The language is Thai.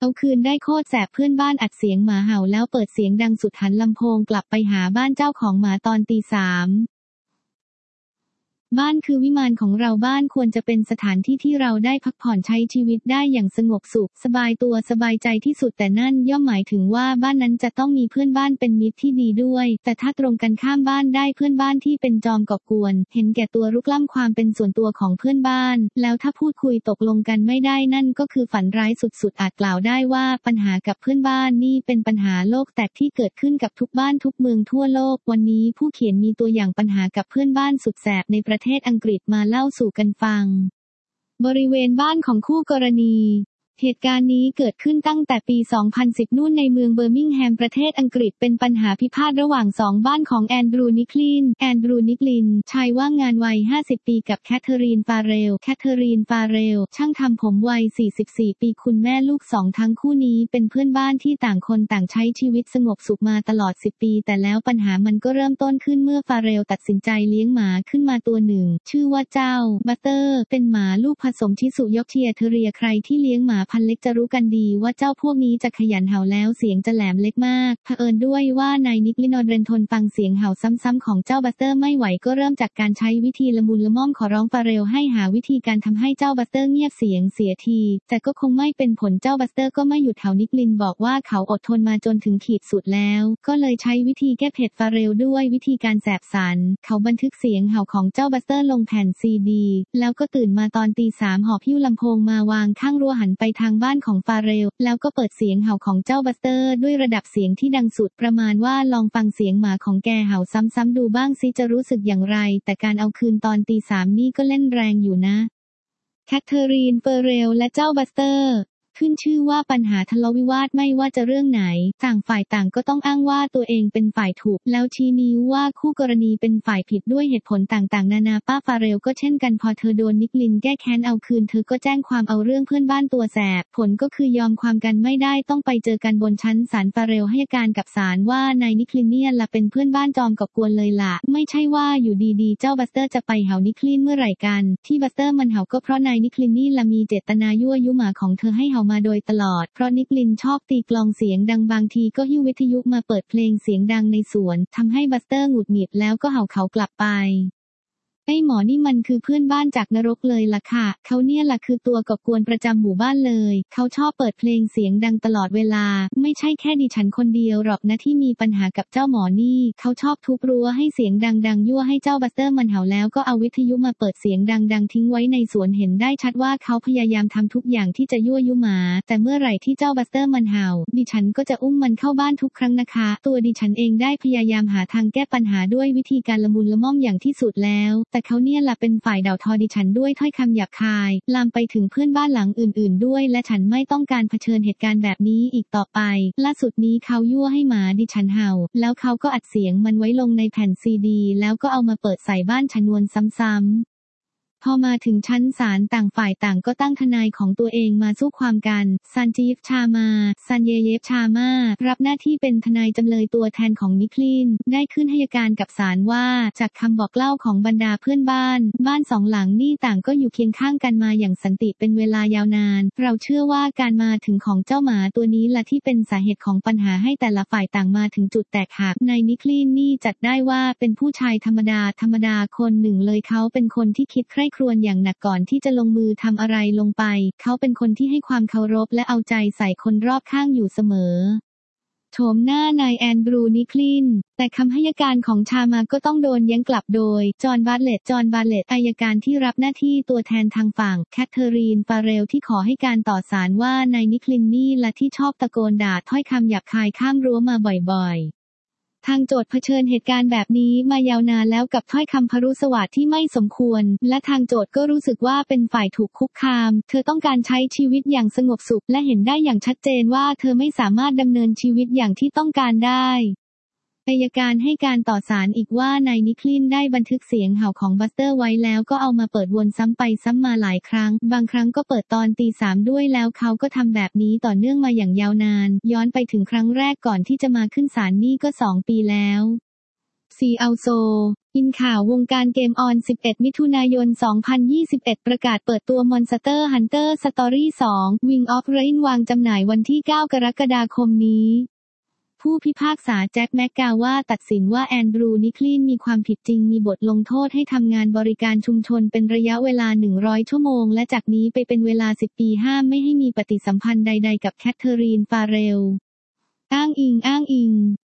เอาคืนได้โคตรแสบเพื่อนบ้านอัดเสียงหมาเห่าแล้วเปิดเสียงดังสุดหันลำโพงกลับไปหาบ้านเจ้าของหมาตอนตี 3บ้านคือวิมานของเราบ้านควรจะเป็นสถานที่ที่เราได้พักผ่อนใช้ชีวิตได้อย่างสงบสุขสบายตัวสบายใจที่สุดแต่นั่นย่อมหมายถึงว่าบ้านนั้นจะต้องมีเพื่อนบ้านเป็นมิตรที่ดีด้วยแต่ถ้าตรงกันข้ามบ้านได้เพื่อนบ้านที่เป็นจอมก่อกวนเห็นแก่ตัวรุกล้ำความเป็นส่วนตัวของเพื่อนบ้านแล้วถ้าพูดคุยตกลงกันไม่ได้นั่นก็คือฝันร้ายสุดๆอาจกล่าวได้ว่าปัญหากับเพื่อนบ้านนี่เป็นปัญหาโลกแตกที่เกิดขึ้นกับทุกบ้านทุกเมืองทั่วโลกวันนี้ผู้เขียนมีตัวอย่างปัญหากับเพื่อนบ้านสุดแสบในประเทศอังกฤษมาเล่าสู่กันฟังบริเวณบ้านของคู่กรณีเหตุการณ์นี้เกิดขึ้นตั้งแต่ปี 2010 นู่นในเมืองเบอร์มิงแฮมประเทศอังกฤษเป็นปัญหาพิพาทระหว่าง2บ้านของแอนดรูว์นิคลินชายว่างงานวัย 50 ปีกับแคทเธอรีน ฟาเรลช่างทำผมวัย 44 ปีคุณแม่ลูก2ทั้งคู่นี้เป็นเพื่อนบ้านที่ต่างคนต่างใช้ชีวิตสงบสุขมาตลอด 10 ปีแต่แล้วปัญหามันก็เริ่มต้นขึ้นเมื่อฟาเรลตัดสินใจเลี้ยงหมาขึ้นมาตัวหนึ่งชื่อว่าเจ้าบัตเตอร์เป็นหมาลูกผสมชิสุยอร์กเชียร์เทเรียใครที่เลี้ยงหมาพันธุ์เล็กจะรู้กันดีว่าเจ้าพวกนี้จะขยันเห่าแล้วเสียงจะแหลมเล็กมากเผอิญด้วยว่านายนิคลินอดเรนทนฟังเสียงเห่าซ้ำๆของเจ้าบัตเตอร์ไม่ไหวก็เริ่มจากการใช้วิธีละมุนละม่อมขอร้องฟาเรลให้หาวิธีการทำให้เจ้าบัตเตอร์เงียบเสียงเสียทีแต่ก็คงไม่เป็นผลเจ้าบัตเตอร์ก็ไม่หยุดเห่านิคลินบอกว่าเขาอดทนมาจนถึงขีดสุดแล้วก็เลยใช้วิธีแก้เผ็ดฟาเรลด้วยวิธีการแสบสันเขาบันทึกเสียงเห่าของเจ้าบัตเตอร์ลงแผ่นซีดีแล้วก็ตื่นมาตอนตี 3หอบหิ้วลำโพงมาวางข้างรั้วหันไปทางบ้านของฟาเรลแล้วก็เปิดเสียงเห่าของเจ้าบัสเตอร์ด้วยระดับเสียงที่ดังสุดประมาณว่าลองฟังเสียงหมาของแกเห่าซ้ำๆดูบ้างสิจะรู้สึกอย่างไรแต่การเอาคืนตอนตี 3นี่ก็เล่นแรงอยู่นะแคทเธอรีน เฟอร์เรลและเจ้าบัสเตอร์ขึ้นชื่อว่าปัญหาทะเลาะวิวาทไม่ว่าจะเรื่องไหนต่างฝ่ายต่างก็ต้องอ้างว่าตัวเองเป็นฝ่ายถูกแล้วชี้นิ้วว่าคู่กรณีเป็นฝ่ายผิดด้วยเหตุผลต่างๆนานาป้าฟาเรลก็เช่นกันพอเธอโดนนิคลินแก้แค้นเอาคืนเธอก็แจ้งความเอาเรื่องเพื่อนบ้านตัวแสบผลก็คือยอมความกันไม่ได้ต้องไปเจอกันบนชั้นศาลฟาเรลให้การกับศาลว่านายนิคลินเนี่ยละเป็นเพื่อนบ้านจอมก่อกวนเลยล่ะไม่ใช่ว่าอยู่ดีๆเจ้าบัสเตอร์จะไปเห่านิคลินเมื่อไหร่กันที่บัสเตอร์มันเห่าก็เพราะนายนิคลินนี่ละมีเจตนายั่วยุหมาของเธอให้เห่ามาโดยตลอดเพราะนิคลินชอบตีกลองเสียงดังบางทีก็หิ้ววิทยุมาเปิดเพลงเสียงดังในสวนทำให้บัสเตอร์หงุดหงิดแล้วก็เห่าเขากลับไปไอ้หมอนี่มันคือเพื่อนบ้านจากนรกเลยล่ะค่ะเขาเนี่ยล่ะคือตัวก่อกวนประจำหมู่บ้านเลยเขาชอบเปิดเพลงเสียงดังตลอดเวลาไม่ใช่แค่ดิฉันคนเดียวหรอกนะที่มีปัญหากับเจ้าหมอนี่เขาชอบทุบรั้วให้เสียงดังยั่วให้เจ้าบัสเตอร์มันเห่าแล้วก็เอาวิทยุมาเปิดเสียงดังทิ้งไว้ในสวนเห็นได้ชัดว่าเขาพยายามทำทุกอย่างที่จะยั่วยุหมาแต่เมื่อไหร่ที่เจ้าบัสเตอร์มันเห่าดิฉันก็จะอุ้มมันเข้าบ้านทุกครั้งนะคะตัวดิฉันเองได้พยายามหาทางแก้ปัญหาด้วยวิธีการละมุนละม่อมอย่างที่สุดแล้วแต่เขาเนี่ยล่ะเป็นฝ่ายด่าทอดิฉันด้วยถ้อยคำหยาบคายลามไปถึงเพื่อนบ้านหลังอื่นๆด้วยและฉันไม่ต้องการเผชิญเหตุการณ์แบบนี้อีกต่อไปล่าสุดนี้เขายั่วให้หมาดิฉันเห่าแล้วเขาก็อัดเสียงมันไว้ลงในแผ่นซีดีแล้วก็เอามาเปิดใส่บ้านฉันวนซ้ำพอมาถึงชั้นศาลต่างฝ่ายต่างก็ตั้งทนายของตัวเองมาสู้ความกันซันเยฟชามารับหน้าที่เป็นทนายจำเลยตัวแทนของนิคลินได้ขึ้นให้การกับศาลว่าจากคำบอกเล่าของบรรดาเพื่อนบ้านสองหลังนี่ต่างก็อยู่เคียงข้างกันมาอย่างสันติเป็นเวลายาวนานเราเชื่อว่าการมาถึงของเจ้าหมาตัวนี้ล่ะที่เป็นสาเหตุของปัญหาให้แต่ละฝ่ายต่างมาถึงจุดแตกหักนายนิคลินนี่จัดได้ว่าเป็นผู้ชายธรรมดาคนหนึ่งเลยเขาเป็นคนที่คิดใคร่ครวญอย่างหนักก่อนที่จะลงมือทำอะไรลงไปเขาเป็นคนที่ให้ความเคารพและเอาใจใส่คนรอบข้างอยู่เสมอโฉมหน้านายแอนดรูว์นิคลินแต่คำให้การของชามาก็ต้องโดนแย้งกลับโดยจอห์นบาร์เลตอัยการที่รับหน้าที่ตัวแทนทางฝั่งแคทเธอรีน ฟาเรลที่ขอให้การต่อศาลว่านายนิคลินนี่ละที่ชอบตะโกนด่าถ้อยคำหยาบคายข้ามรั้วมาบ่อยๆทางโจทก์เผชิญเหตุการณ์แบบนี้มายาวนานแล้วกับถ้อยคำพรุสวาทที่ไม่สมควรและทางโจทก์ก็รู้สึกว่าเป็นฝ่ายถูกคุกคามเธอต้องการใช้ชีวิตอย่างสงบสุขและเห็นได้อย่างชัดเจนว่าเธอไม่สามารถดำเนินชีวิตอย่างที่ต้องการได้อัยการให้การต่อศาลอีกว่านายนิคลินได้บันทึกเสียงเห่าของบัสเตอร์ไว้แล้วก็เอามาเปิดวนซ้ำไปซ้ำมาหลายครั้งบางครั้งก็เปิดตอนตี 3ด้วยแล้วเขาก็ทำแบบนี้ต่อเนื่องมาอย่างยาวนานย้อนไปถึงครั้งแรกก่อนที่จะมาขึ้นศาลนี่ก็2 ปีแล้วซีอัลโซอินข่าววงการเกมออน 11 มิถุนายน 2021 ประกาศเปิดตัว Monster Hunter Story 2 Wing of Rain วางจำหน่ายวันที่ 9 กรกฎาคมนี้ผู้พิพากษาแจ็คแม็กกาว่าตัดสินว่าแอนดรูนิคลีนมีความผิดจริงมีบทลงโทษให้ทำงานบริการชุมชนเป็นระยะเวลา 100 ชั่วโมงและจากนี้ไปเป็นเวลา 10 ปีห้ามไม่ให้มีปฏิสัมพันธ์ใดๆกับแคทเธอรีน ฟาเรลอ้างอิง